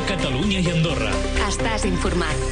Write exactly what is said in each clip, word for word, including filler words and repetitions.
Catalunya i Andorra. Estàs informat.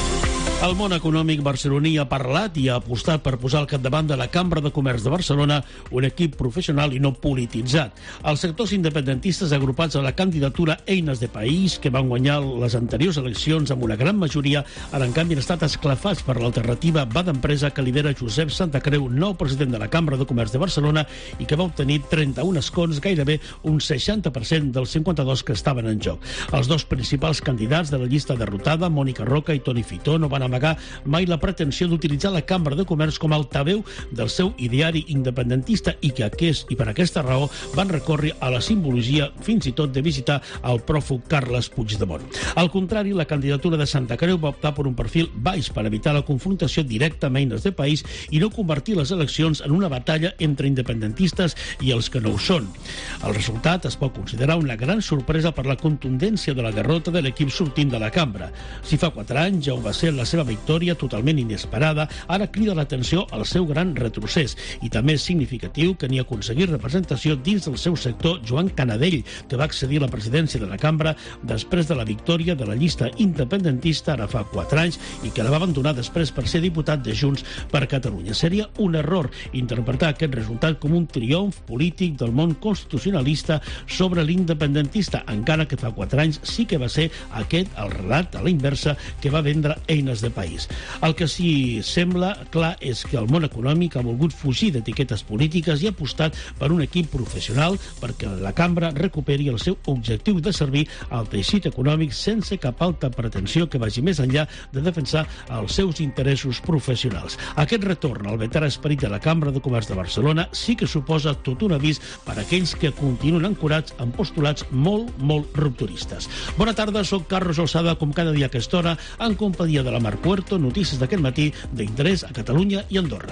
El món econòmic barceloní ha parlat i ha apostat per posar al capdavant de la Cambra de Comerç de Barcelona un equip professional i no polititzat. Els sectors independentistes agrupats a la candidatura Eines de País, que van guanyar les anteriors eleccions amb una gran majoria, ara en canvi han estat esclafats per l'alternativa Va d'Empresa que lidera Josep Santacreu, nou president de la Cambra de Comerç de Barcelona, i que va obtenir trenta-un escons, gairebé un seixanta per cent dels cinquanta-dos que estaven en joc. Els dos principals candidats de la llista derrotada, Mònica Roca i Toni Fitó, no van amagar mai la pretensió d'utilitzar la Cambra de Comerç com a altaveu del seu ideari independentista i que aquest, i per aquesta raó van recórrer a la simbologia fins i tot de visitar el pròfug Carles Puigdemont. Al contrari, la candidatura de Santacreu va optar per un perfil baix per evitar la confrontació directa amb Eines de País i no convertir les eleccions en una batalla entre independentistes i els que no ho són. El resultat es pot considerar una gran sorpresa per la contundència de la derrota de l'equip sortint de la Cambra. Si fa quatre anys ja ho va ser la seva victòria totalment inesperada, ara crida l'atenció al seu gran retrocés. I també és significatiu que ni aconseguir representació dins del seu sector Joan Canadell, que va accedir a la presidència de la Cambra després de la victòria de la llista independentista ara fa quatre anys i que la va abandonar després per ser diputat de Junts per Catalunya. Seria un error interpretar aquest resultat com un triomf polític del món constitucionalista sobre l'independentista, encara que fa quatre anys sí que va ser aquest el relat a la inversa que va vendre Eines de País. El que sí sembla clar és que el món econòmic ha volgut fugir d'etiquetes polítiques i ha apostat per un equip professional perquè la Cambra recuperi el seu objectiu de servir al teixit econòmic sense cap alta pretensió que vagi més enllà de defensar els seus interessos professionals. Aquest retorn al veterà esperit de la Cambra de Comerç de Barcelona sí que suposa tot un avís per a aquells que continuen ancorats en postulats molt, molt rupturistes. Bona tarda, soc Carlos Alçada, com cada dia a aquesta hora, en companyia de la Mar Puerto, notícies d'aquest matí d'interès a Catalunya i Andorra.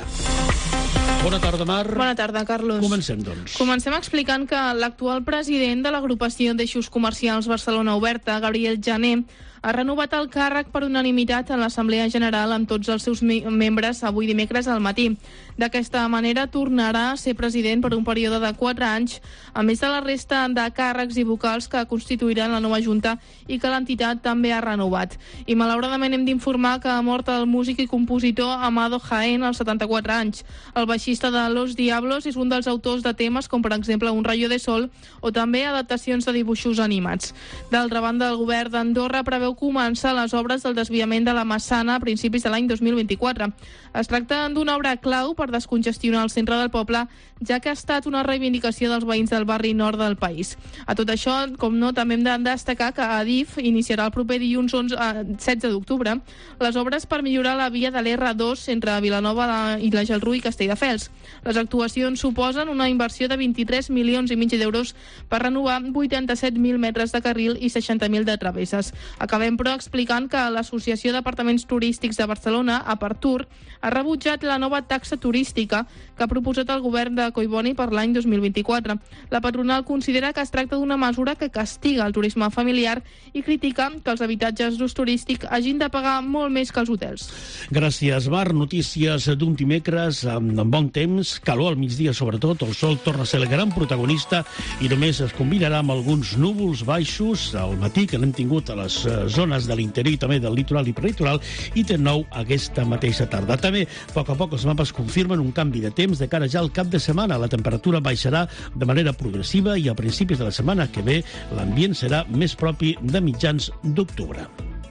Bona tarda, Mar. Bona tarda, Carlos. Comencem, doncs. Comencem explicant que l'actual president de l'agrupació d'eixos comercials Barcelona Oberta, Gabriel Jané, ha renovat el càrrec per unanimitat en l'Assemblea General amb tots els seus membres avui dimecres al matí. D'aquesta manera tornarà a ser president per un període de quatre anys, a més de la resta de càrrecs i vocals que constituiran la nova Junta i que l'entitat també ha renovat. I malauradament hem d'informar que ha mort el músic i compositor Amado Jaén als setanta-quatre anys. El baixista de Los Diablos és un dels autors de temes com per exemple Un rayo de sol o també adaptacions de dibuixos animats. D'altra banda, el govern d'Andorra preveu començar les obres del desviament de la Massana a principis de l'any dos mil vint-i-quatre. Es tracta d'una obra clau per descongestionar el centre del poble, ja que ha estat una reivindicació dels veïns del barri nord del país. A tot això, com no, també hem de destacar que Adif iniciarà el proper dilluns onze, setze d'octubre les obres per millorar la via de l'erre dos entre Vilanova i la Geltrú i Castelldefels. Les actuacions suposen una inversió de vint-i-tres milions i mig d'euros per renovar vuitanta-set mil metres de carril i seixanta mil de travesses. Acabem, però, explicant que l'Associació d'Apartaments Turístics de Barcelona, Apartur, ha rebutjat la nova taxa turística que ha proposat el govern de Collboni per l'any dos mil vint-i-quatre. La patronal considera que es tracta d'una mesura que castiga el turisme familiar i critica que els habitatges d'ús turístic hagin de pagar molt més que els hotels. Gràcies, Mar. Notícies d'un dimecres amb bon temps, calor al migdia sobretot, el sol torna a ser el gran protagonista i només es combinarà amb alguns núvols baixos al matí que n'hem tingut a les zones de l'interior i també del litoral i prelitoral i de nou aquesta mateixa tarda. També, a poc a poc, els mapes confirmen un canvi de temps de cara ja al cap de setmana. La temperatura baixarà de manera progressiva i a principis de la setmana que ve l'ambient serà més propi de mitjans d'octubre.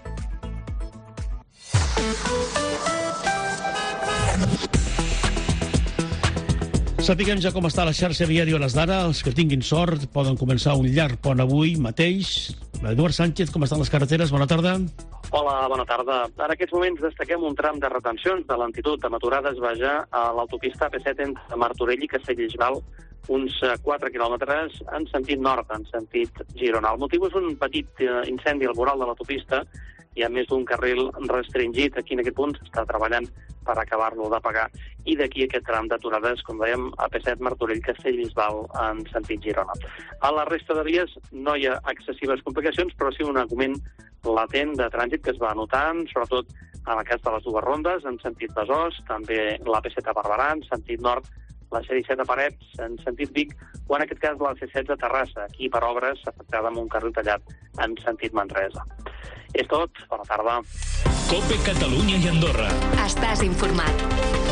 Sapiguem ja com està la xarxa viària a les d'ara. Els que tinguin sort poden començar un llarg pont avui mateix. Eduard Sánchez, com estan les carreteres? Bona tarda. Hola, bona tarda. En aquests moments destaquem un tram de retencions de lentitud amb aturades vaja a l'autopista A P set entre Martorell i Castellbisbal, uns quatre quilòmetres en sentit nord, en sentit Girona. El motiu és un petit incendi al voral de l'autopista. Hi ha més d'un carril restringit. Aquí en aquest punt s'està treballant per acabar-lo de pagar. I d'aquí aquest tram d'aturades, com dèiem, A P set Martorell Castellbisbal en sentit Girona. A la resta de vies no hi ha excessives complicacions, però sí un augment latent de trànsit que es va notant, sobretot en el cas de les dues rondes, en sentit Besòs, també l'A P set a Barberà, en sentit nord, la C disset a Parets, en sentit Vic, o en aquest cas la C setze a Terrassa, aquí per obres afectada amb un carril tallat en sentit Manresa. És tot, bona tarda. COPE Catalunya i Andorra. Estàs informat.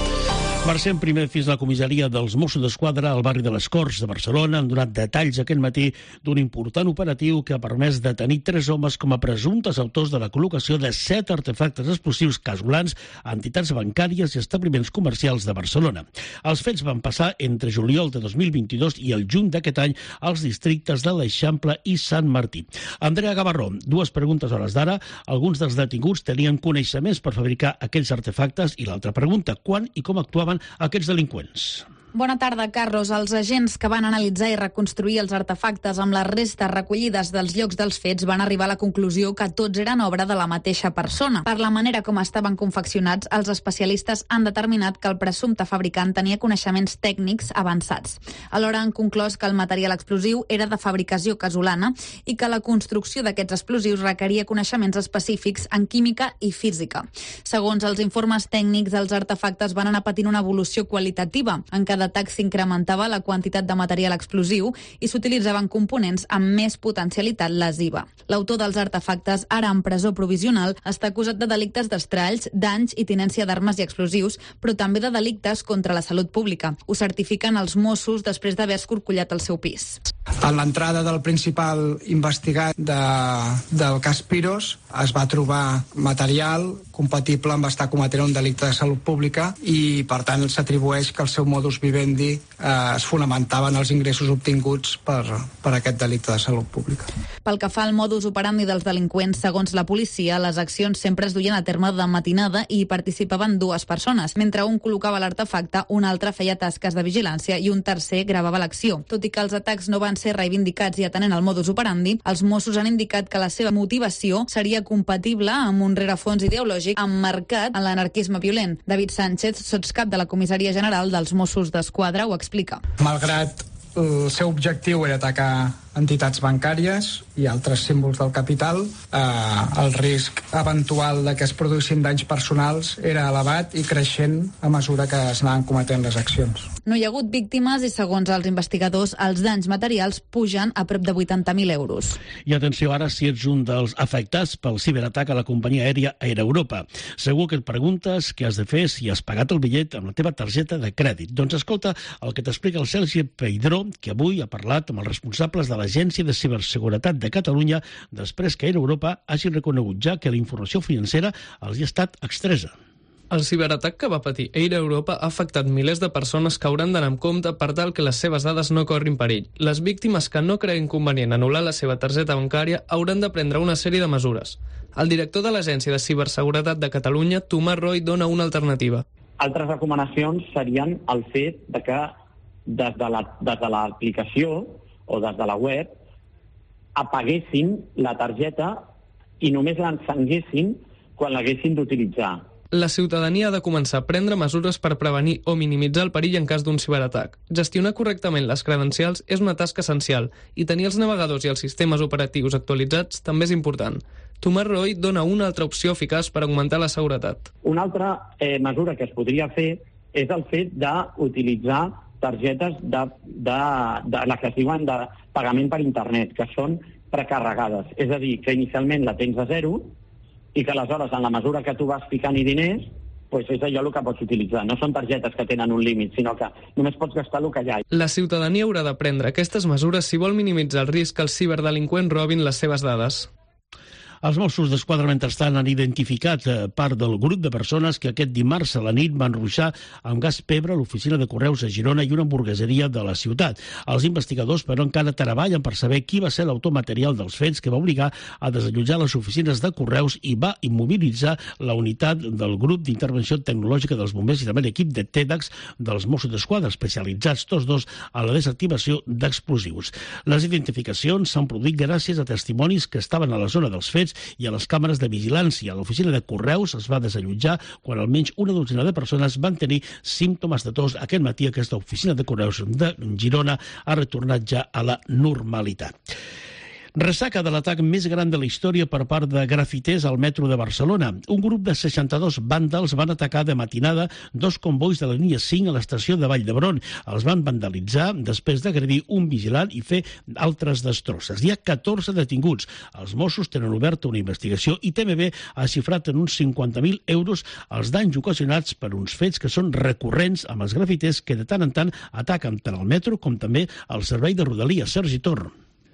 Marxem primer fins a la comissaria dels Mossos d'Esquadra al barri de les Corts de Barcelona. Han donat detalls aquest matí d'un important operatiu que ha permès detenir tres homes com a presumptes autors de la col·locació de set artefactes explosius casolans a entitats bancàries i establiments comercials de Barcelona. Els fets van passar entre juliol de dos mil vint-i-dos i el juny d'aquest any als districtes de l'Eixample i Sant Martí. Andrea Gavarró, dues preguntes a hores d'ara. Alguns dels detinguts tenien coneixements per fabricar aquells artefactes i l'altra pregunta, quan i com actuaven aquests delinqüents? Bona tarda, Carlos. Els agents que van analitzar i reconstruir els artefactes amb les restes recollides dels llocs dels fets van arribar a la conclusió que tots eren obra de la mateixa persona. Per la manera com estaven confeccionats, els especialistes han determinat que el presumpte fabricant tenia coneixements tècnics avançats. Alhora han conclòs que el material explosiu era de fabricació casolana i que la construcció d'aquests explosius requeria coneixements específics en química i física. Segons els informes tècnics, els artefactes van anar patint una evolució qualitativa. En cada atac s'incrementava la quantitat de material explosiu i s'utilitzaven components amb més potencialitat lesiva. L'autor dels artefactes, ara en presó provisional, està acusat de delictes d'estralls, danys i tinència d'armes i explosius, però també de delictes contra la salut pública. Ho certifiquen els Mossos després d'haver escorcollat el seu pis. En l'entrada del principal investigat de, del cas Piros es va trobar material compatible amb estar cometent un delicte de salut pública i, per tant, s'atribueix que el seu modus vivendi eh, es fonamentava en els ingressos obtinguts per, per aquest delicte de salut pública. Pel que fa al modus operandi dels delinqüents, segons la policia, les accions sempre es duien a terme de matinada i hi participaven dues persones. Mentre un col·locava l'artefacte, un altre feia tasques de vigilància i un tercer gravava l'acció. Tot i que els atacs no van ser reivindicats i atenent al modus operandi, els Mossos han indicat que la seva motivació seria compatible amb un rerefons ideològic emmarcat en l'anarquisme violent. David Sánchez, sotscap de la Comissaria General dels Mossos d'Esquadra, ho explica. Malgrat el seu objectiu era atacar entitats bancàries i altres símbols del capital, eh, el risc eventual de que es produïssin danys personals era elevat i creixent a mesura que es anaven cometent les accions. No hi ha hagut víctimes i, segons els investigadors, els danys materials pugen a prop de vuitanta mil euros. I atenció ara si ets un dels afectats pel ciberatac a la companyia aèria Air Europa. Segur que et preguntes què has de fer si has pagat el bitllet amb la teva targeta de crèdit. Doncs escolta el que t'explica el Sergi Peidró, que avui ha parlat amb els responsables de l'Agència de Ciberseguretat de Catalunya després que Air Europa hagi reconegut ja que la informació financera els hi ha estat extresa. El ciberatac que va patir Air Europa ha afectat milers de persones que hauran d'anar amb compte per tal que les seves dades no corrin perill. Les víctimes que no creguin convenient anul·lar la seva targeta bancària hauran de prendre una sèrie de mesures. El director de l'Agència de Ciberseguretat de Catalunya, Tomàs Roy, dona una alternativa. Altres recomanacions serien el fet de que des de la, des de l'aplicació o des de la web apaguessin la targeta i només l'encenguessin quan l'haguessin d'utilitzar. La ciutadania ha de començar a prendre mesures per prevenir o minimitzar el perill en cas d'un ciberatac. Gestionar correctament les credencials és una tasca essencial i tenir els navegadors i els sistemes operatius actualitzats també és important. Tomàs Roy dona una altra opció eficaç per augmentar la seguretat. Una altra eh, mesura que es podria fer és el fet d'utilitzar targetes de, de, de la que es diuen de pagament per internet, que són precarregades. És a dir, que inicialment la tens a zero i que aleshores, en la mesura que tu vas ficant-hi diners, doncs és allò el que pots utilitzar. No són targetes que tenen un límit, sinó que només pots gastar el que hi ha. La ciutadania haurà de prendre aquestes mesures si vol minimitzar el risc que els ciberdelinqüents robin les seves dades. Els Mossos d'Esquadra, mentrestant, han identificat part del grup de persones que aquest dimarts a la nit van ruixar amb gas pebre a l'oficina de Correus a Girona i una hamburgueseria de la ciutat. Els investigadors, però, encara treballen per saber qui va ser l'autor material dels fets que va obligar a desallotjar les oficines de Correus i va immobilitzar la unitat del grup d'intervenció tecnològica dels bombers i també l'equip de TEDx dels Mossos d'Esquadra, especialitzats tots dos a la desactivació d'explosius. Les identificacions s'han produït gràcies a testimonis que estaven a la zona dels fets i a les càmeres de vigilància. L'oficina de Correus es va desallotjar quan almenys una dotzena de persones van tenir símptomes de tos. Aquest matí aquesta oficina de Correus de Girona ha retornat ja a la normalitat. Ressaca de l'atac més gran de la història per part de grafiters al metro de Barcelona. Un grup de seixanta-dos vàndals van atacar de matinada dos convois de la línia cinc a l'estació de Vall d'Hebron. Els van vandalitzar després d'agredir un vigilant i fer altres destrosses. Hi ha catorze detinguts. Els Mossos tenen oberta una investigació i T M B ha xifrat en uns cinquanta mil euros els danys ocasionats per uns fets que són recurrents amb els grafiters que de tant en tant ataquen tant el metro com també el servei de Rodalies. Sergi Tor.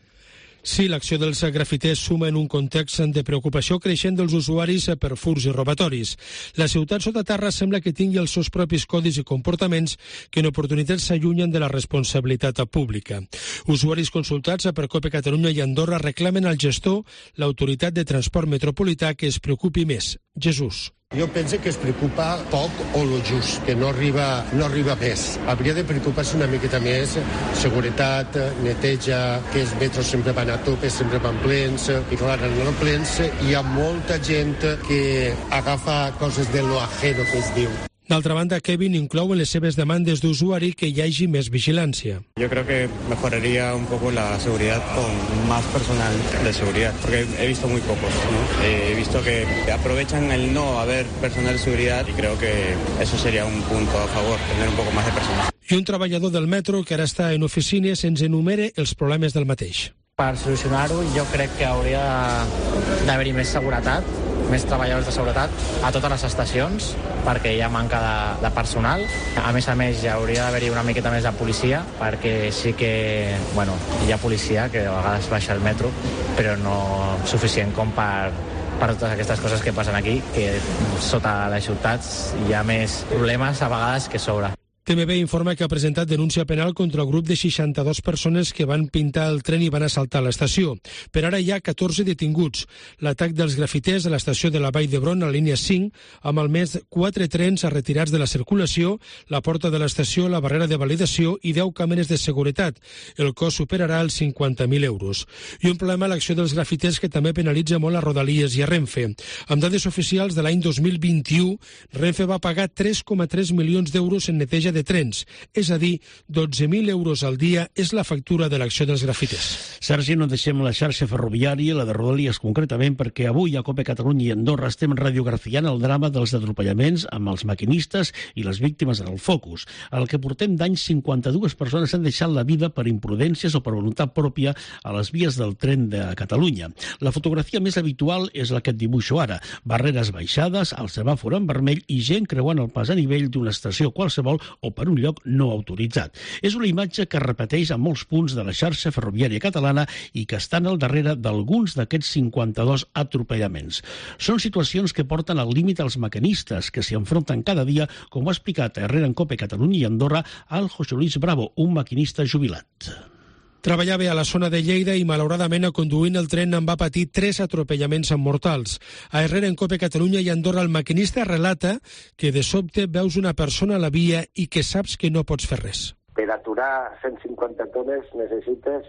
Sí, l'acció dels grafiters suma en un context de preocupació creixent dels usuaris per furts i robatoris. La ciutat sota terra sembla que tingui els seus propis codis i comportaments que en oportunitats s'allunyen de la responsabilitat pública. Usuaris consultats per COPE Catalunya i Andorra reclamen al gestor, l'autoritat de transport metropolità, que es preocupi més. Jesús. Jo penso que es preocupa poc o lo just, que no arriba, no arriba més. Hauria de preocupar-se una miqueta més, seguretat, neteja, que els metros sempre van a tope, sempre van plens, i clar, no plens hi ha molta gent que agafa coses de lo ajeno, que es diu. D'altra banda, Kevin inclou en les seves demandes d'usuari que hi hagi més vigilància. Yo creo que mejoraría un poco la seguridad con más personal de seguridad, porque he visto muy pocos, ¿no? He visto que aprovechan el no haber personal de seguridad y creo que eso sería un punto a favor, tener un poco más de personal. I un treballador del metro que ara està en oficines ens enumera els problemes del mateix. Per solucionar-ho, jo crec que hauria d'haver-hi més seguretat, més treballadors de seguretat a totes les estacions, perquè hi ha manca de, de personal. A més a més, ja hauria d'haver-hi una miqueta més de policia, perquè sí que, bueno, hi ha policia que a vegades baixa el metro, però no suficient com per, per totes aquestes coses que passen aquí, que sota les ciutats hi ha més problemes a vegades que sobre. T M B informa que ha presentat denúncia penal contra el grup de seixanta-dues persones que van pintar el tren i van assaltar l'estació. Per ara hi ha catorze detinguts. L'atac dels grafiters a l'estació de la Vall d'Hebron, a la línia cinc, amb almenys quatre trens retirats de la circulació, la porta de l'estació, la barrera de validació i deu càmeres de seguretat. El cost superarà els cinquanta mil euros. I un problema a l'acció dels grafiters que també penalitza molt a Rodalies i a Renfe. Amb dades oficials de l'any dos mil vint-i-u, Renfe va pagar tres coma tres milions d'euros en neteja de trens, és a dir, dotze mil euros al dia és la factura de l'acció dels grafiters. Sergi, no deixem la xarxa ferroviària, la de Rodalies concretament, perquè avui a COPE Catalunya i Andorra estem radiografiant el drama dels atropellaments amb els maquinistes i les víctimes en el focus. El que portem d'anys, cinquanta-dues persones han deixat la vida per imprudències o per voluntat pròpia a les vies del tren de Catalunya. La fotografia més habitual és la que et dibuixo ara. Barreres baixades, el semàfor en vermell i gent creuant el pas a nivell d'una estació qualsevol o per un lloc no autoritzat. És una imatge que es repeteix a molts punts de la xarxa ferroviària catalana i que estan al darrere d'alguns d'aquests cinquanta-dos atropellaments. Són situacions que porten al límit als maquinistes, que s'hi enfronten cada dia, com ho ha explicat a Herrera en COPE Catalunya i Andorra al José Luis Bravo, un maquinista jubilat. Treballava a la zona de Lleida i, malauradament, a conduint el tren en va patir tres atropellaments mortals. A Herrera en COPE Catalunya i Andorra, el maquinista relata que de sobte veus una persona a la via i que saps que no pots fer res. Per aturar cent cinquanta tones necessites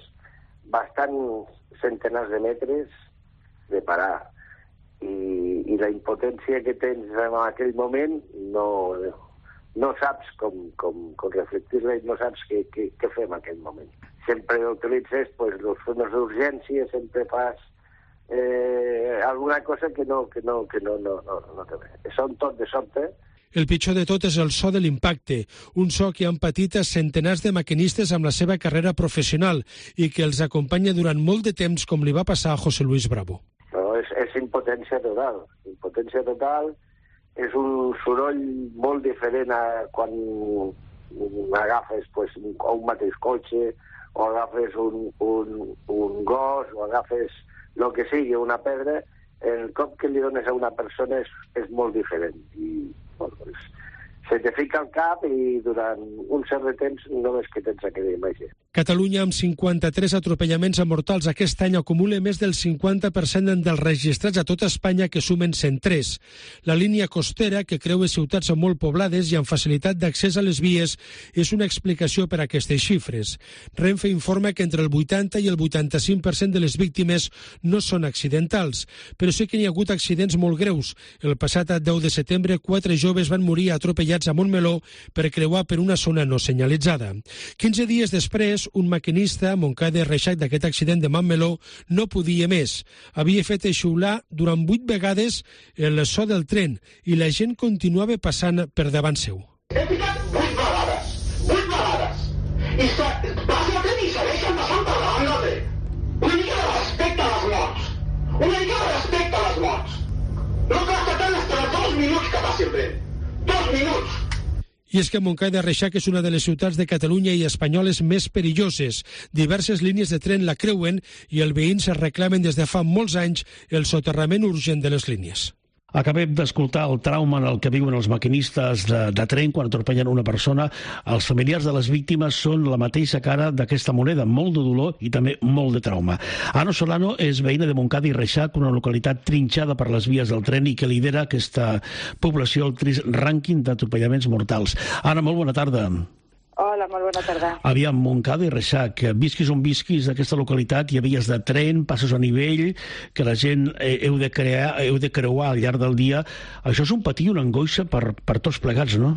bastants centenars de metres de parar. I, i la impotència que tens en aquell moment no, no saps com, com, com reflectir-la i no saps què, què, què fer en aquell moment. Sempre utilitzes pues, els frenos d'urgència, sempre fas eh, alguna cosa que no, que no, que no, no, no, no té bé. Són tot de sobte. El pitjor de tot és el so de l'impacte, un so que han patit a centenars de maquinistes amb la seva carrera professional i que els acompanya durant molt de temps, com li va passar a José Luis Bravo. No, és, és impotència total. Impotència total és un soroll molt diferent a quan agafes pues, un, un mateix cotxe, o agafes un, un, un gos, o agafes el que sigui, una pedra, el cop que li dones a una persona és, és molt diferent. I bueno, pues, se te fica al cap i durant un cert de temps només que tens aquella imatge. Catalunya, amb cinquanta-tres atropellaments mortals aquest any, acumula més del cinquanta per cent dels registrats a tota Espanya, que sumen cent tres. La línia costera, que creua ciutats molt poblades i amb facilitat d'accés a les vies, és una explicació per a aquestes xifres. Renfe informa que entre el vuitanta i el vuitanta-cinc per cent de les víctimes no són accidentals, però sí que n'hi ha hagut accidents molt greus. El passat deu de setembre, quatre joves van morir atropellats encallats a Montmeló per creuar per una zona no senyalitzada. quinze dies després, un maquinista, Montcada i Reixac, d'aquest accident de Montmeló, no podia més. Havia fet eixular durant vuit vegades el so del tren i la gent continuava passant per davant seu. He picat vuit vegades, vuit vegades, i passa el tren i segueixen passant per davant del tren. Una mica de respecte a les morts, una mica de respecte a les morts. No costa tant esperar dos minuts que passi el tren, dos minuts. I és que Montcada i Reixac és una de les ciutats de Catalunya i espanyoles més perilloses. Diverses línies de tren la creuen i els veïns es reclamen des de fa molts anys el soterrament urgent de les línies. Acabem d'escoltar el trauma en el que viuen els maquinistes de, de tren quan atropellen una persona. Els familiars de les víctimes són la mateixa cara d'aquesta moneda, molt de dolor i també molt de trauma. Ana Solano és veïna de Montcada i Reixac, una localitat trinxada per les vies del tren i que lidera aquesta població al trist rànquing d'atropellaments mortals. Ana, molt bona tarda. Hola, molt bona tarda. Aviam, Montcada i Reixac, visquis on visquis d'aquesta localitat, hi ha vies de tren, passos a nivell, que la gent eh, heu, de crear, heu de creuar al llarg del dia. Això és un patir i una angoixa per, per tots plegats, no?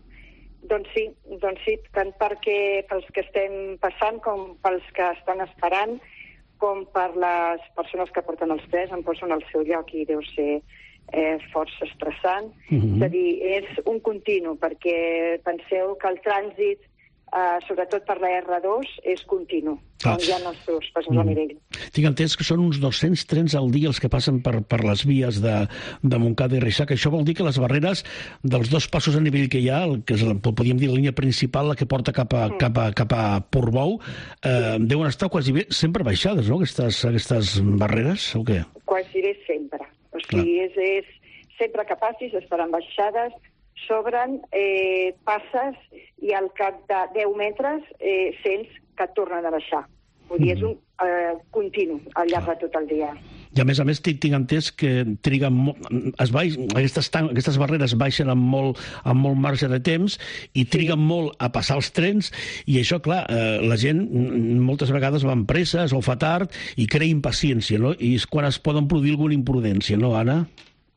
Doncs sí, doncs sí, tant perquè pels que estem passant com pels que estan esperant, com per les persones que porten els trens, em poso en el seu lloc i deu ser eh, força estressant. Mm-hmm. És a dir, és un continu, perquè penseu que el trànsit, eh, sobretot per la erre dos, és continu, ah. on hi ha els seus passos mm. a nivell. Tinc entès que són uns dos-cents trens al dia els que passen per, per les vies de, de Montcada i Reixac. Això vol dir que les barreres dels dos passos a nivell que hi ha, el que és, podríem dir, la línia principal, la que porta cap a, mm. cap a, cap a Portbou, eh, deuen estar quasi bé sempre baixades, no?, aquestes, aquestes barreres, o què? Quasi bé sempre. O sigui, és, és sempre que passis, estaran baixades, s'obren, eh, passes i al cap de deu metres eh, sents que et tornen a baixar. Vull dir, és un eh, continu al llarg de tot el dia. I a més a més tinc, tinc entès que triguen molt, es baix, aquestes, aquestes barreres baixen amb molt, amb molt marge de temps i triguen sí. molt a passar els trens i això, clar, eh, la gent moltes vegades va amb presses o fa tard i crea impaciència, no? I és quan es poden produir alguna imprudència, no, Anna?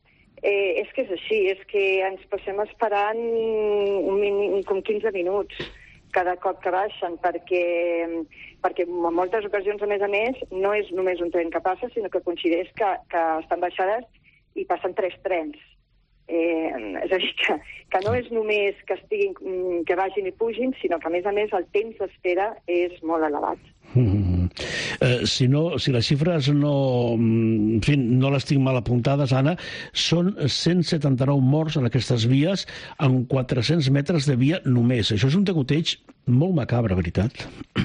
Eh, és que és així, és que ens passem esperant un mínim, com quinze minuts cada cop que baixen, perquè, perquè en moltes ocasions, a més a més, no és només un tren que passa, sinó que coincideix que, que estan baixades i passen tres trens. Eh, és a dir, que, que no és només que, estiguin, que vagin i pugin, sinó que, a més a més, el temps d'espera és molt elevat. Mm-hmm. Eh, si, no, si les xifres no, en fi, no les tinc mal apuntades, Anna, són cent setanta-nou morts en aquestes vies en quatre-cents metres de via només. Això és un degoteig molt macabre, veritat?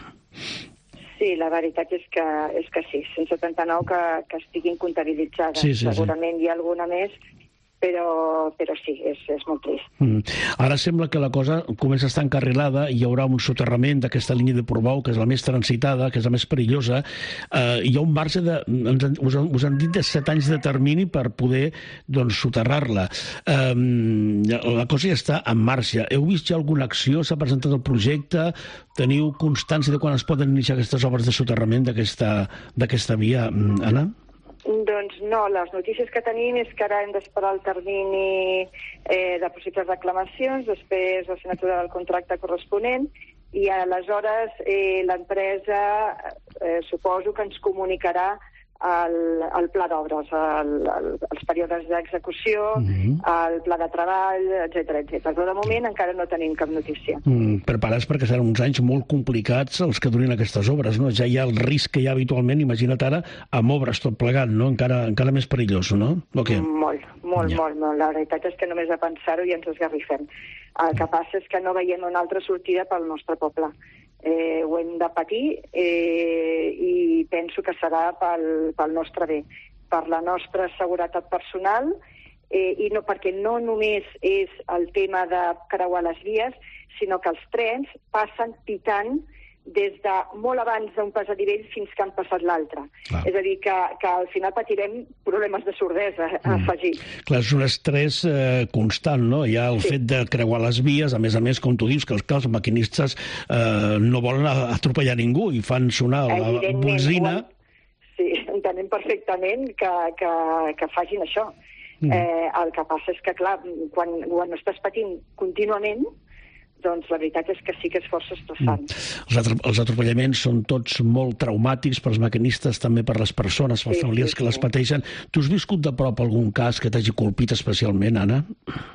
Sí, la veritat és que, és que sí, cent setanta-nou que, que estiguin comptabilitzades. Sí, sí, segurament sí. Hi ha alguna més, però, però sí, és, és molt trist. Mm. Ara sembla que la cosa comença a estar encarrilada, hi haurà un soterrament d'aquesta línia de Portbou, que és la més transitada, que és la més perillosa. Eh, hi ha un marge de, ens, us, us han dit, de set anys de termini per poder doncs, soterrar-la. Eh, la cosa ja està en marxa. Heu vist ja alguna acció? S'ha presentat el projecte? Teniu constància de quan es poden iniciar aquestes obres de soterrament d'aquesta via, Anna? Doncs no, les notícies que tenim és que ara hem d'esperar el termini eh, de possibles reclamacions, després la signatura del contracte corresponent i aleshores eh, l'empresa eh, suposo que ens comunicarà el, el pla d'obres, el, el, els períodes d'execució, mm-hmm. el pla de treball, etcètera, etcètera. Però de moment encara no tenim cap notícia. Mm, preparats perquè seran uns anys molt complicats els que durin aquestes obres, no? Ja hi ha el risc que hi ha habitualment, imagina't ara, amb obres tot plegat, no? Encara, encara més perillós, no? O què? Molt, molt, ja. molt, molt. La veritat és que només a pensar-ho ja ens esgarrifem. El que passa és que no veiem una altra sortida pel nostre poble. Eh, ho hem de patir eh, i penso que serà pel, pel nostre bé, per la nostra seguretat personal eh, i no perquè no només és el tema de creuar les vies, sinó que els trens passen pitant des de molt abans d'un pas a nivell fins que han passat l'altre. És a dir, que, que al final patirem problemes de sordesa mm. afegits. Clar, és un estrès eh, constant, no? Hi ha el sí. fet de creuar les vies, a més a més, com tu dius, que els, que els maquinistes eh, no volen atropellar ningú i fan sonar la benzina. Sí, entenem perfectament que, que, que facin això. Mm. Eh, el que passa és que, clar, quan, quan estàs patint contínuament, doncs la veritat és que sí que és força estressant. Mm. Els, atro els atropellaments són tots molt traumàtics pels maquinistes, també per les persones, pels sí, familiars sí, que sí. les pateixen. Tu has viscut de prop algun cas que t'hagi colpit especialment, Anna?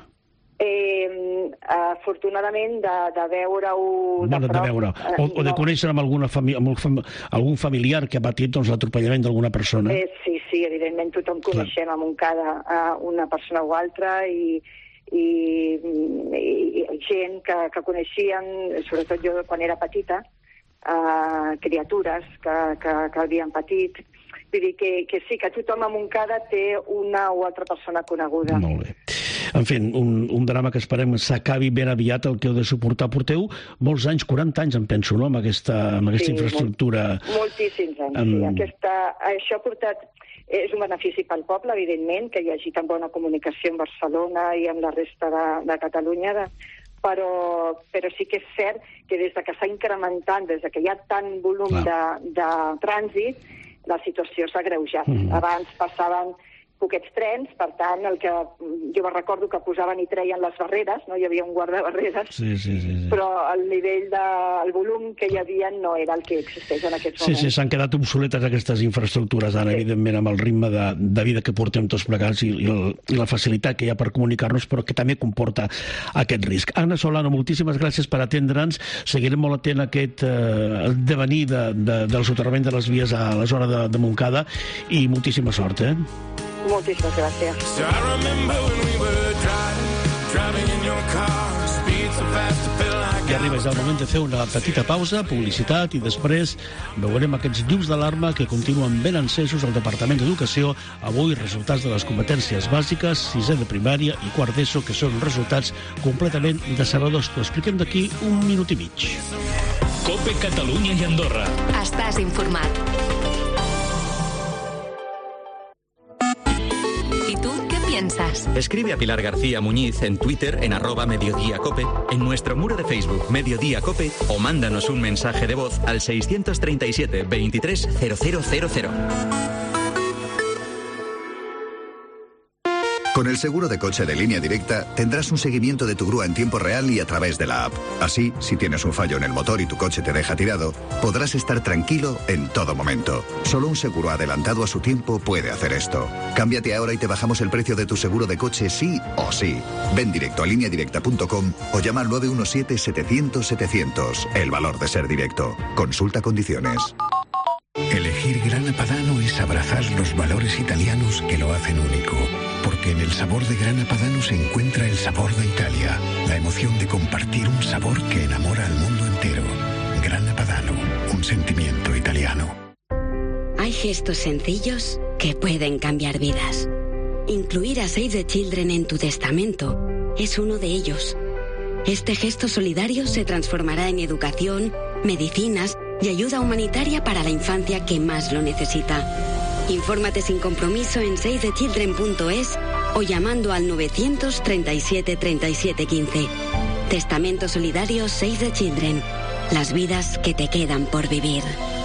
Eh, afortunadament, de, de veure-ho de bueno, prop... De veure. O, o de conèixer amb, alguna fami amb algun familiar que ha patit doncs, l'atropellament d'alguna persona? Eh, sí, sí, evidentment tothom coneixem Clar. a Montcada uh, una persona o altra i, i, i, i gent que, que coneixien, sobretot jo quan era petita, uh, criatures que, que, que havien patit. Vull dir que, que sí, que tothom a Montcada té una o altra persona coneguda. Molt bé. En fi, un, un drama que esperem s'acabi ben aviat, el que heu de suportar. Porteu molts anys, quaranta anys, em penso, no?, amb aquesta, amb aquesta sí, infraestructura. Molt, moltíssims anys, um... sí. Aquesta, això ha portat... És un benefici pel poble, evidentment, que hi hagi tan bona comunicació en Barcelona i amb la resta de, de Catalunya, de, però, però sí que és cert que des de que s'ha incrementat, des de que hi ha tant volum de, de trànsit, la situació s'ha agreujat. Mm. Abans passaven poquets trens, per tant, el que jo recordo que posaven i treien les barreres, no hi havia un guardabarreres, sí, sí, sí, sí. però el nivell de, el volum que hi havia no era el que existeix en aquests sí, moments. Sí, s'han quedat obsoletes aquestes infraestructures, ara, sí. evidentment, amb el ritme de, de vida que portem tots plegats i, i, el, i la facilitat que hi ha per comunicar-nos, però que també comporta aquest risc. Anna Solano, moltíssimes gràcies per atendre'ns. Seguirem molt atent a aquest eh, devenir de, de, del soterrament de les vies a la zona de, de Montcada i moltíssima sort, eh? Moltíssimes gràcies. So I remember when we were driving, driving in your car, speed so fast to feel like... I arriba ja el moment de fer una petita pausa, publicitat, i després veurem aquests llums d'alarma que continuen ben encesos al Departament d'Educació. Avui, resultats de les competències bàsiques, sisè de primària i quart d'ESO, que són resultats completament decebedors. T'ho expliquem d'aquí un minut i mig. COPE Catalunya i Andorra. Estàs informat. Escribe a Pilar García Muñiz en Twitter en arroba Mediodía Cope, en nuestro muro de Facebook Mediodía Cope o mándanos un mensaje de voz al seiscientos treinta y siete veintitrés cero cero cero cero. Con el seguro de coche de Línea Directa tendrás un seguimiento de tu grúa en tiempo real y a través de la app. Así, si tienes un fallo en el motor y tu coche te deja tirado, podrás estar tranquilo en todo momento. Solo un seguro adelantado a su tiempo puede hacer esto. Cámbiate ahora y te bajamos el precio de tu seguro de coche sí o sí. Ven directo a línea directa punto com o llama al nueve uno siete setecientos setecientos. El valor de ser directo. Consulta condiciones. Elegir Grana Padano es abrazar los valores italianos que lo hacen único. Porque en el sabor de Grana Padano se encuentra el sabor de Italia, la emoción de compartir un sabor que enamora al mundo entero. Grana Padano, un sentimiento italiano. Hay gestos sencillos que pueden cambiar vidas. Incluir a Save the Children en tu testamento es uno de ellos. Este gesto solidario se transformará en educación, medicinas y ayuda humanitaria para la infancia que más lo necesita. Infórmate sin compromiso en save the children punto es o llamando al novecientos treinta y siete treinta y siete quince. Testamento solidario Save the Children. Las vidas que te quedan por vivir.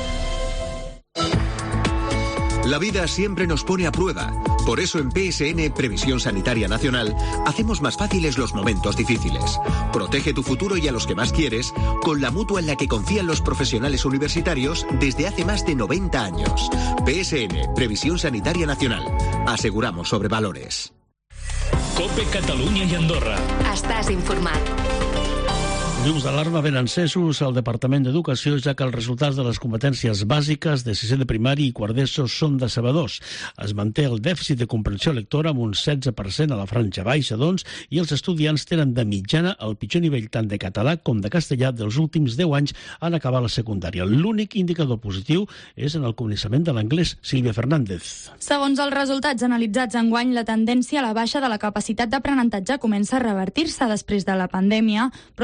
La vida siempre nos pone a prueba. Por eso en P S N, Previsión Sanitaria Nacional, hacemos más fáciles los momentos difíciles. Protege tu futuro y a los que más quieres con la mutua en la que confían los profesionales universitarios desde hace más de noventa años. P S N, Previsión Sanitaria Nacional. Aseguramos sobre valores. COPE Catalunya i Andorra. Estàs informat. Llums d'alarma ben encesos al Departament d'Educació, ja que els resultats de les competències bàsiques de sisè de primària i quart d'ESO són decebedors. Es manté el dèficit de comprensió lectora amb un setze per cent a la franja baixa, doncs, i els estudiants tenen de mitjana el pitjor nivell tant de català com de castellà dels últims deu anys en acabar la secundària. L'únic indicador positiu és en el coneixement de l'anglès. Sílvia Fernández. Segons els resultats analitzats enguany, la tendència a la baixa de la capacitat d'aprenentatge comença a revertir-se després de la pandèmia, però de manera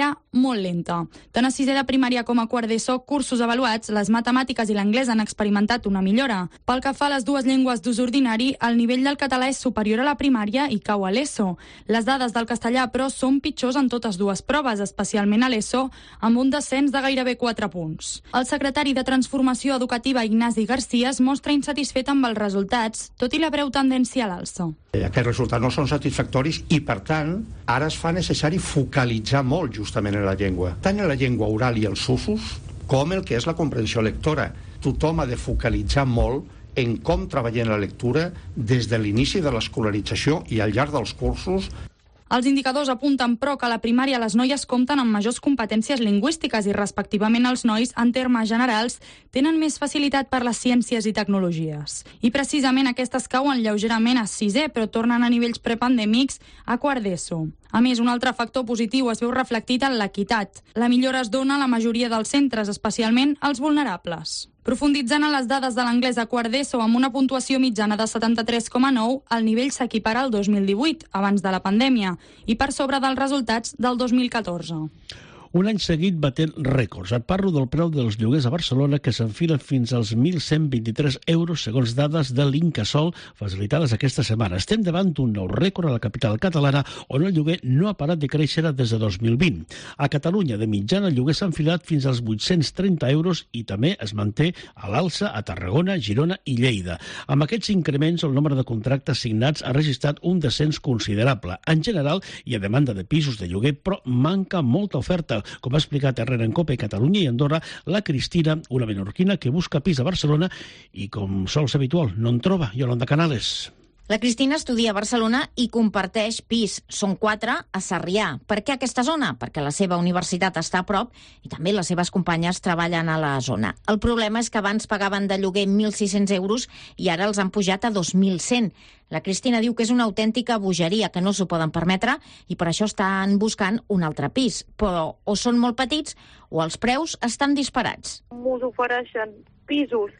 manera molt lenta. Tant a sisè de primària com a quart d'ESO, cursos avaluats, les matemàtiques i l'anglès han experimentat una millora. Pel que fa a les dues llengües d'ús ordinari, el nivell del català és superior a la primària i cau a l'ESO. Les dades del castellà, però, són pitjors en totes dues proves, especialment a l'ESO, amb un descens de gairebé quatre punts. El secretari de Transformació Educativa, Ignasi Garcia, es mostra insatisfet amb els resultats, tot i la breu tendència a l'alça. Aquests resultats no són satisfactoris i, per tant, ara es fa necessari focalitzar molt justament en la llengua, tant en la llengua oral i els usos, com el que és la comprensió lectora. Tothom ha de focalitzar molt en com treballem la lectura des de l'inici de l'escolarització i al llarg dels cursos. Els indicadors apunten, però, que a la primària les noies compten amb majors competències lingüístiques i, respectivament, els nois, en termes generals, tenen més facilitat per les ciències i tecnologies. I, precisament, aquestes cauen lleugerament a sisè, però tornen a nivells prepandèmics a quart d'ESO. A més, un altre factor positiu es veu reflectit en l'equitat. La millora es dona a la majoria dels centres, especialment als vulnerables. Profunditzant en les dades de l'anglès a quart d'ESO amb una puntuació mitjana de setanta-tres coma nou, el nivell s'equipara al dos mil divuit, abans de la pandèmia, i per sobre dels resultats del dos mil catorze. Un any seguit batent rècords. Et parlo del preu dels lloguers a Barcelona, que s'enfilen fins als mil cent vint-i-tres euros, segons dades de l'Incasòl, facilitades aquesta setmana. Estem davant d'un nou rècord a la capital catalana, on el lloguer no ha parat de créixer des de dos mil vint. A Catalunya, de mitjana, el lloguer s'ha enfilat fins als vuit-cents trenta euros i també es manté a l'alça a Tarragona, Girona i Lleida. Amb aquests increments, el nombre de contractes signats ha registrat un descens considerable. En general, hi ha demanda de pisos de lloguer, però manca molta oferta, com ha explicat Herrera en Cope, Catalunya i Andorra, la Cristina, una menorquina que busca pis a Barcelona i, com sol ser habitual, no en troba. Yolanda Canales. La Cristina estudia a Barcelona i comparteix pis. Són quatre a Sarrià. Per què aquesta zona? Perquè la seva universitat està a prop i també les seves companyes treballen a la zona. El problema és que abans pagaven de lloguer mil sis-cents euros i ara els han pujat a dos mil cent. La Cristina diu que és una autèntica bogeria, que no s'ho poden permetre i per això estan buscant un altre pis. Però o són molt petits o els preus estan disparats. Us ofereixen pisos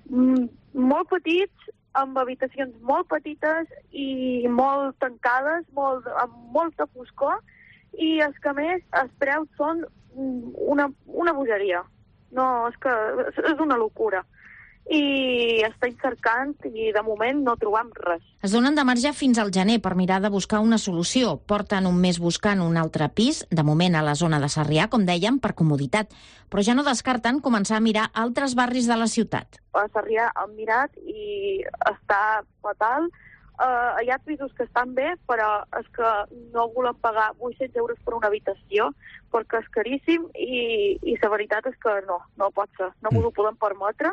molt petits, amb habitacions molt petites i molt tancades, molt, amb molta foscor, i és que, a més, els preus són una, una bogeria. No, és que és una locura. I estem cercant i, de moment, no trobam res. Es donen de marge fins al gener per mirar de buscar una solució. Porten un mes buscant un altre pis, de moment a la zona de Sarrià, com dèiem, per comoditat. Però ja no descarten començar a mirar altres barris de la ciutat. A Sarrià han mirat i està fatal. Uh, hi ha pisos que estan bé, però és que no volen pagar vuit-cents euros per una habitació, perquè és caríssim i, i la veritat és que no, no pot ser. No m'ho podem permetre.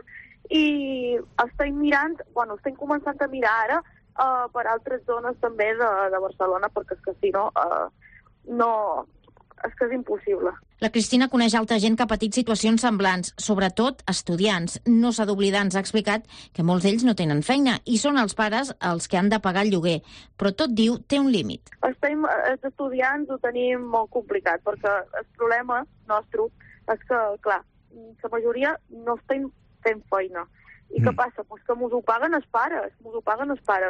I estem mirant, bueno, estem començant a mirar ara uh, per altres zones també de, de Barcelona, perquè és que si no, uh, no, és que és impossible. La Cristina coneix altra gent que ha patit situacions semblants, sobretot estudiants. No s'ha d'oblidar, ens ha explicat, que molts d'ells no tenen feina i són els pares els que han de pagar el lloguer. Però tot, diu, té un límit. Estem, els estudiants ho tenim molt complicat, perquè el problema nostre és que, clar, la majoria no estem fent feina. I què passa? Pues que mos ho paguen els pares, mos ho paguen els pares.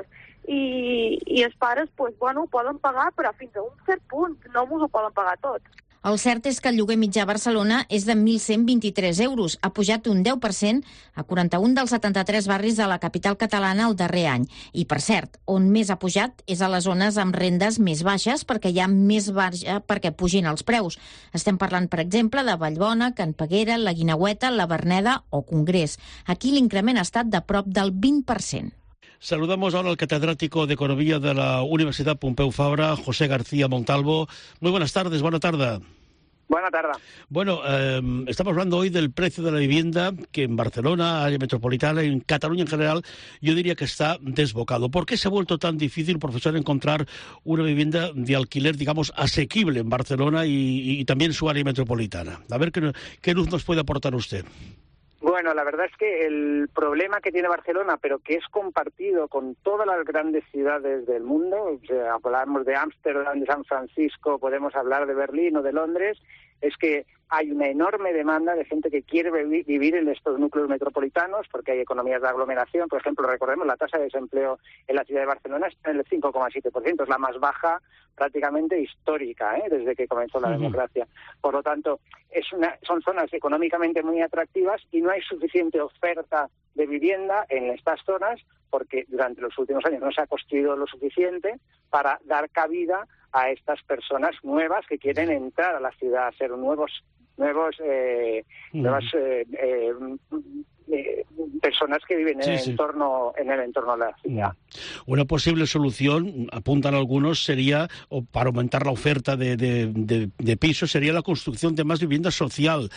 I, i els pares, pues, bueno, ho poden pagar, però fins a un cert punt, no mos ho poden pagar tot. El cert és que el lloguer mitjà a Barcelona és de mil cent vint-i-tres euros. Ha pujat un deu per cent a quaranta-un dels setanta-tres barris de la capital catalana el darrer any. I, per cert, on més ha pujat és a les zones amb rendes més baixes, perquè hi ha més marge perquè pugin els preus. Estem parlant, per exemple, de Vallbona, Can Peguera, la Guineueta, la Verneda o Congrés. Aquí l'increment ha estat de prop del vint per cent. Saludamos ahora al catedrático de Economía de la Universidad Pompeu Fabra, José García Montalvo. Muy buenas tardes, buena tarde. Buena tarde. Bueno, eh, estamos hablando hoy del precio de la vivienda, que en Barcelona, área metropolitana, en Cataluña en general, yo diría que está desbocado. ¿Por qué se ha vuelto tan difícil, profesor, encontrar una vivienda de alquiler, digamos, asequible en Barcelona y, y también su área metropolitana? A ver qué, qué luz nos puede aportar usted. Bueno, la verdad es que el problema que tiene Barcelona, pero que es compartido con todas las grandes ciudades del mundo, o sea, hablamos de Ámsterdam, de San Francisco, podemos hablar de Berlín o de Londres, es que hay una enorme demanda de gente que quiere vivir en estos núcleos metropolitanos porque hay economías de aglomeración. Por ejemplo, recordemos, la tasa de desempleo en la ciudad de Barcelona está en el cinco coma siete por ciento, es la más baja prácticamente histórica, ¿eh? desde que comenzó la uh-huh. democracia. Por lo tanto, es una, son zonas económicamente muy atractivas y no hay suficiente oferta de vivienda en estas zonas porque durante los últimos años no se ha construido lo suficiente para dar cabida a estas personas nuevas que quieren entrar a la ciudad, ser nuevos nuevos eh, mm. nuevas eh, eh, eh, personas que viven en sí, el sí. entorno en el entorno de la ciudad. Una posible solución, apuntan algunos, sería, o para aumentar la oferta de, de, de, de pisos, sería la construcción de más vivienda social.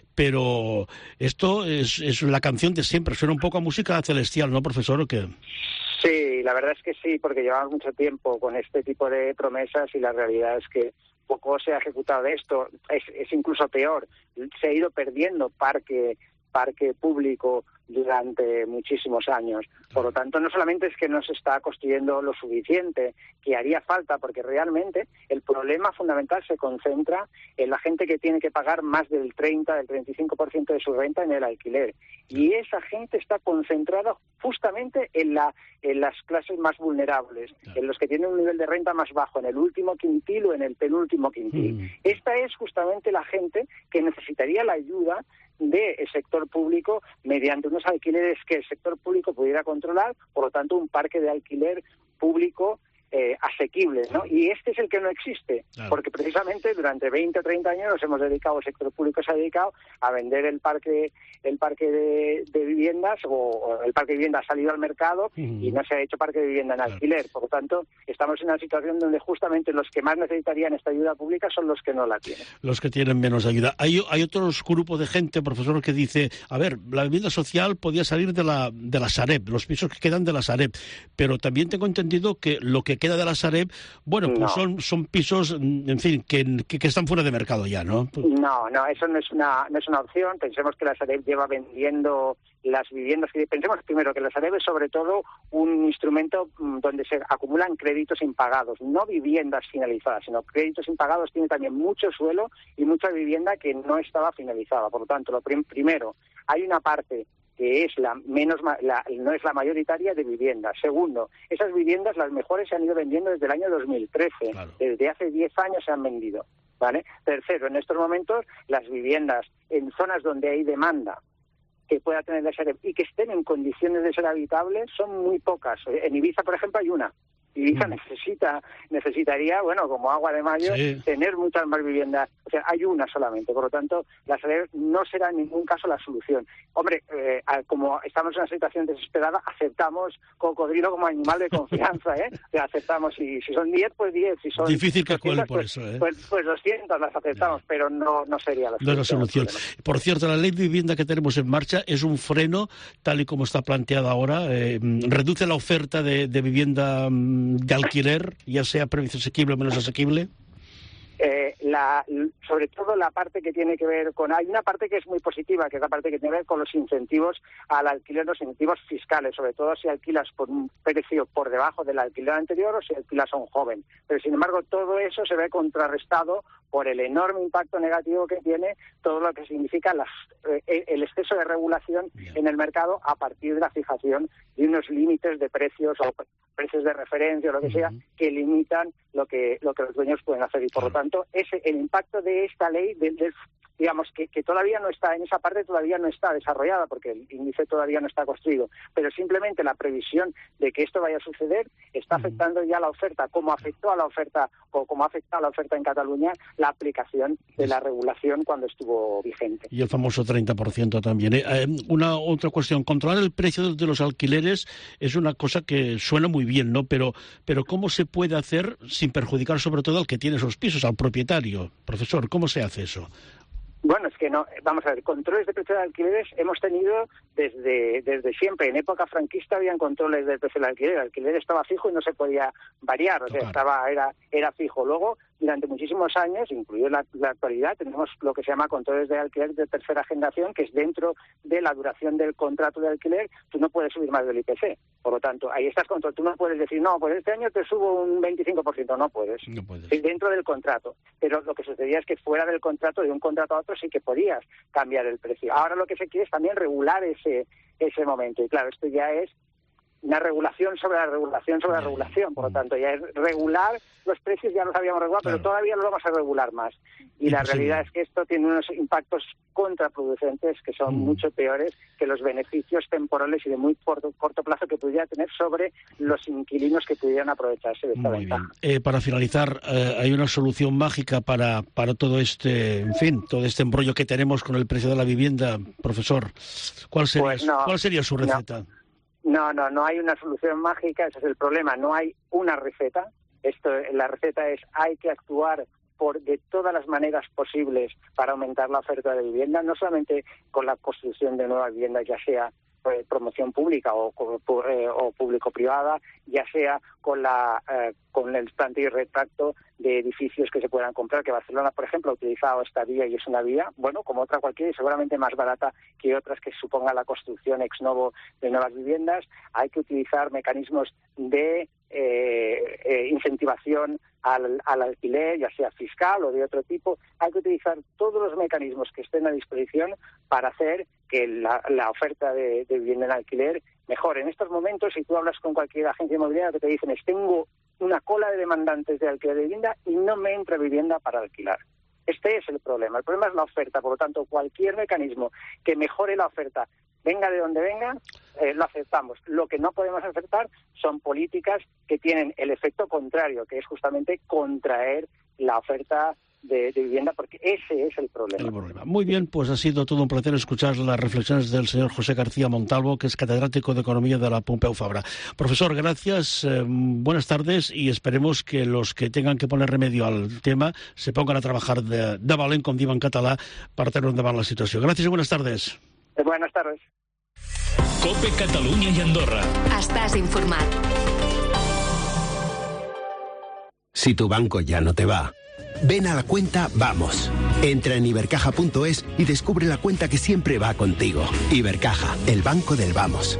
Pero esto es, es la canción de siempre, suena un poco a música celestial, ¿no, profesor? ¿O qué? Sí, la verdad es que sí, porque llevamos mucho tiempo con este tipo de promesas y la realidad es que poco se ha ejecutado de esto. Es, es incluso peor, se ha ido perdiendo parque parque público durante muchísimos años. Por lo tanto, no solamente es que no se está construyendo lo suficiente, que haría falta, porque realmente el problema fundamental se concentra en la gente que tiene que pagar más del treinta, del treinta y cinco por ciento de su renta en el alquiler. Y esa gente está concentrada justamente en, la, en las clases más vulnerables, en los que tienen un nivel de renta más bajo, en el último quintil o en el penúltimo quintil. Mm. Esta es justamente la gente que necesitaría la ayuda del sector público mediante unos alquileres que el sector público pudiera controlar, por lo tanto un parque de alquiler público eh, asequible, ¿no? Y este es el que no existe, claro. porque precisamente durante veinte o treinta años nos hemos dedicado, el sector público se ha dedicado a vender el parque el parque de, de viviendas, o, o el parque de vivienda ha salido al mercado uh-huh. y no se ha hecho parque de vivienda en claro. alquiler. Por lo tanto, estamos en una situación donde justamente los que más necesitarían esta ayuda pública son los que no la tienen. Los que tienen menos ayuda. Hay, hay otros grupos de gente, profesor, que dice, a ver, la vivienda social podía salir de la, de la Sareb, los pisos que quedan de la Sareb, pero también tengo entendido que lo que queda de la Sareb, bueno, pues no. son, son pisos, en fin, que, que, que están fuera de mercado ya, ¿no? No, no, eso no es una, no es una opción. Pensemos que la Sareb lleva vendiendo las viviendas. Pensemos primero que la Sareb es sobre todo un instrumento donde se acumulan créditos impagados, no viviendas finalizadas, sino créditos impagados. Tiene también mucho suelo y mucha vivienda que no estaba finalizada. Por lo tanto, lo prim- primero, hay una parte que es la menos la, no es la mayoritaria de viviendas. Segundo, esas viviendas, las mejores, se han ido vendiendo desde el año dos mil trece. Claro. Desde hace diez años se han vendido, ¿vale? Tercero, en estos momentos, las viviendas en zonas donde hay demanda que pueda tener la Sareb y que estén en condiciones de ser habitables son muy pocas. En Ibiza, por ejemplo, hay una. Ibiza mm. necesita, necesitaría, bueno, como agua de mayo, sí. tener muchas más viviendas. O sea, hay una solamente. Por lo tanto, la Sareb no será en ningún caso la solución. Hombre, eh, como estamos en una situación desesperada, aceptamos cocodrilo como animal de confianza, ¿eh? O sea, aceptamos, si, si son diez, pues diez. Si son difícil que cuele por pues, eso, ¿eh? Pues, pues doscientas las aceptamos, yeah. pero no, no sería la solución. No es la solución. Por cierto, la ley de vivienda que tenemos en marcha es un freno, tal y como está planteada ahora. Eh, reduce la oferta de, de vivienda de alquiler, ya sea precio asequible o menos asequible. Eh, la, sobre todo la parte que tiene que ver con... Hay una parte que es muy positiva, que es la parte que tiene que ver con los incentivos al alquiler, los incentivos fiscales, sobre todo si alquilas por un precio por debajo del alquiler anterior o si alquilas a un joven. Pero, sin embargo, todo eso se ve contrarrestado por el enorme impacto negativo que tiene todo lo que significa las, eh, el exceso de regulación yeah. en el mercado a partir de la fijación de unos límites de precios o precios de referencia o lo que uh-huh. sea, que limitan lo que lo que los dueños pueden hacer. Y, por claro. lo tanto, ese el impacto de esta ley, de, de, digamos, que, que todavía no está, en esa parte todavía no está desarrollada, porque el índice todavía no está construido, pero simplemente la previsión de que esto vaya a suceder está uh-huh. afectando ya la oferta, como afectó a la oferta, o como ha afectado a la oferta en Cataluña, la aplicación de la regulación cuando estuvo vigente. Y el famoso treinta por ciento también. ¿eh? Eh, una otra cuestión, controlar el precio de los alquileres es una cosa que suena muy bien, ¿no? Pero, pero ¿cómo se puede hacer sin perjudicar sobre todo al que tiene esos pisos, al propietario? Profesor, ¿cómo se hace eso? Bueno, es que no, vamos a ver, controles de precio de alquileres hemos tenido desde desde siempre. En época franquista habían controles de precio de alquiler, el alquiler estaba fijo y no se podía variar, o sea, estaba era era fijo. Luego durante muchísimos años, incluido la, la actualidad, tenemos lo que se llama controles de alquiler de tercera generación, que es dentro de la duración del contrato de alquiler, tú no puedes subir más del I P C. Por lo tanto, ahí estás control. Tú no puedes decir, no, pues este año te subo un veinticinco por ciento. No puedes. No puedes. Sí, dentro del contrato. Pero lo que sucedía es que fuera del contrato, de un contrato a otro, sí que podías cambiar el precio. Ahora lo que se quiere es también regular ese, ese momento. Y claro, esto ya es una regulación sobre la regulación sobre la regulación. Por lo tanto, ya es regular los precios, ya los habíamos regulado, claro, pero todavía lo vamos a regular más. Y la realidad es que esto tiene unos impactos contraproducentes que son mm. mucho peores que los beneficios temporales y de muy corto, corto plazo que pudiera tener sobre los inquilinos que pudieran aprovecharse de esta muy ventaja. Eh, para finalizar, eh, ¿hay una solución mágica para, para todo este, en fin, todo este embrollo que tenemos con el precio de la vivienda, profesor? ¿Cuál sería, pues no, ¿cuál sería su receta? No. No, no, no hay una solución mágica, ese es el problema, no hay una receta. Esto, la receta es hay que actuar por de todas las maneras posibles para aumentar la oferta de vivienda, no solamente con la construcción de nuevas viviendas, ya sea eh, promoción pública o, eh, o público-privada, ya sea con la eh, con el planteo y retracto de edificios que se puedan comprar, que Barcelona, por ejemplo, ha utilizado esta vía y es una vía, bueno, como otra cualquiera y seguramente más barata que otras que suponga la construcción ex novo de nuevas viviendas. Hay que utilizar mecanismos de eh, eh, incentivación al, al alquiler, ya sea fiscal o de otro tipo. Hay que utilizar todos los mecanismos que estén a disposición para hacer que la, la oferta de, de vivienda en alquiler mejore. En estos momentos, si tú hablas con cualquier agencia inmobiliaria, lo que te dicen es tengo una cola de demandantes de alquiler de vivienda y no me entra vivienda para alquilar. Este es el problema. El problema es la oferta. Por lo tanto, cualquier mecanismo que mejore la oferta, venga de donde venga, eh, lo aceptamos. Lo que no podemos aceptar son políticas que tienen el efecto contrario, que es justamente contraer la oferta de, de vivienda, porque ese es el problema. el problema. Muy bien, pues ha sido todo un placer escuchar las reflexiones del señor José García Montalvo, que es catedrático de Economía de la Pompeu Fabra. Profesor, gracias, eh, buenas tardes y esperemos que los que tengan que poner remedio al tema se pongan a trabajar de, de valent, com diuen en català, per tenir endavant la situació. Gràcies i buenas tardes. Eh, buenas tardes. COPE Catalunya i Andorra. Estàs informat. Si tu banco ya no te va, ven a la cuenta Vamos. Entra en ibercaja punto es y descubre la cuenta que siempre va contigo. Ibercaja, el banco del Vamos.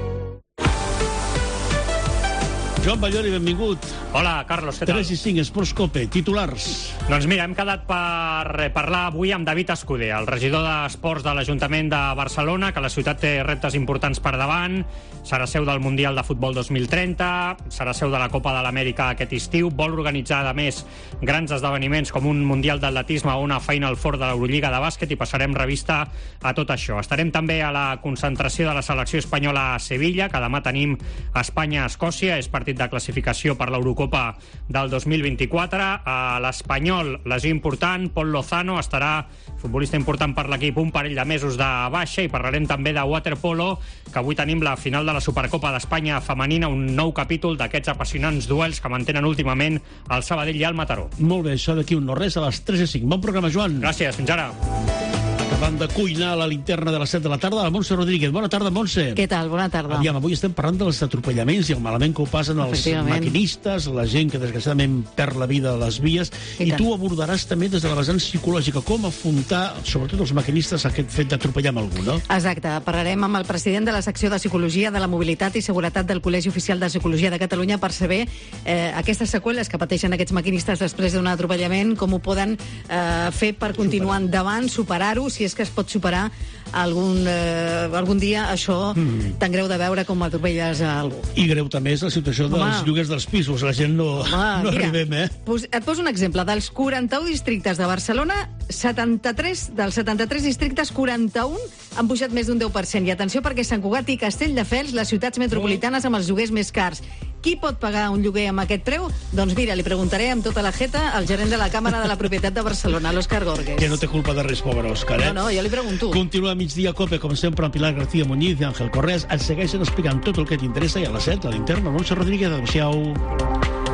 Joan Ballori, benvingut. Hola, Carlos, què tal? tres i cinc, Esports Cope, titulars. Doncs mira, hem quedat per parlar avui amb David Escudé, el regidor d'Esports de l'Ajuntament de Barcelona, que la ciutat té reptes importants per davant, serà seu del Mundial de Futbol dos mil trenta, serà seu de la Copa de l'Amèrica aquest estiu, vol organitzar, a més, grans esdeveniments com un Mundial d'Atletisme o una Final Four de l'Eurolliga de bàsquet i passarem revista a tot això. Estarem també a la concentració de la selecció espanyola a Sevilla, que demà tenim Espanya-Escòcia, és partit de classificació per l'Eurocopa del dos mil vint-i-quatre. A l'Espanyol, lesió important, Pol Lozano estarà, futbolista important per l'equip, un parell de mesos de baixa, i parlarem també de waterpolo, que avui tenim la final de la Supercopa d'Espanya femenina, un nou capítol d'aquests apassionants duels que mantenen últimament el Sabadell i el Mataró. Molt bé, això d'aquí un no res a les tres i cinc. Bon programa, Joan. Gràcies, fins ara. Acabant de cuinar la linterna de les set de la tarda, la Montse Rodríguez. Bona tarda, Montse. Què tal? Bona tarda. Aviam, avui estem parlant dels atropellaments i el malament que ho passen els maquinistes, la gent que desgraciadament perd la vida a les vies, i, i tu abordaràs també des de la vessant psicològica com afrontar, sobretot els maquinistes, aquest fet d'atropellar amb algú, no? Exacte. Parlarem amb el president de la secció de Psicologia de la Mobilitat i Seguretat del Col·legi Oficial de Psicologia de Catalunya per saber eh, aquestes seqüeles que pateixen aquests maquinistes després d'un atropellament, com ho poden eh, fer per continuar endavant, superar-ho, si és que es pot superar algun, eh, algun dia això mm. tan greu de veure com atropelles a algú. I greu també és la situació Home. dels lloguers dels pisos. La gent no, Home, no mira, arribem, eh? Pues et poso un exemple. Dels quaranta-un districtes de Barcelona, setanta-tres, dels setanta-tres districtes, quaranta-un han pujat més d'un deu per cent. I atenció, perquè Sant Cugat i Castelldefels, les ciutats metropolitanes amb els lloguers més cars. Qui pot pagar un lloguer amb aquest preu? Doncs mira, li preguntaré amb tota la jeta al gerent de la Càmera de la Propietat de Barcelona, l'Òscar Gorgues. Que no té culpa de res, pobre Òscar, eh? No, no, jo li pregunto. Continua a migdia Cope, com sempre, amb Pilar García Muñiz i Àngel Correas. Et segueixen explicant tot el que t'interessa i a les set, la linterna, Montse Rodríguez. Adéu-siau.